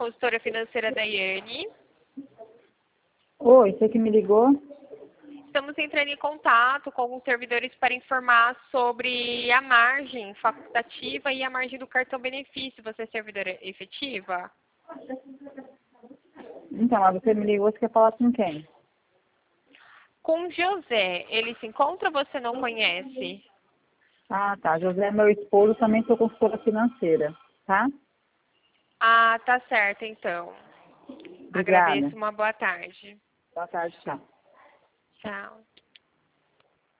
consultora financeira Daiane. Oi, você que me ligou? Estamos entrando em contato com alguns servidores para informar sobre a margem facultativa e a margem do cartão benefício. Você é servidora efetiva? Então, mas você me ligou, você quer falar com quem? Com José. Ele se encontra ou você não conhece? Ah, tá. José é meu esposo, também sou consultora financeira, tá? Ah, tá certo, então. Obrigada. Agradeço, uma boa tarde. Boa tarde, tchau. Tchau.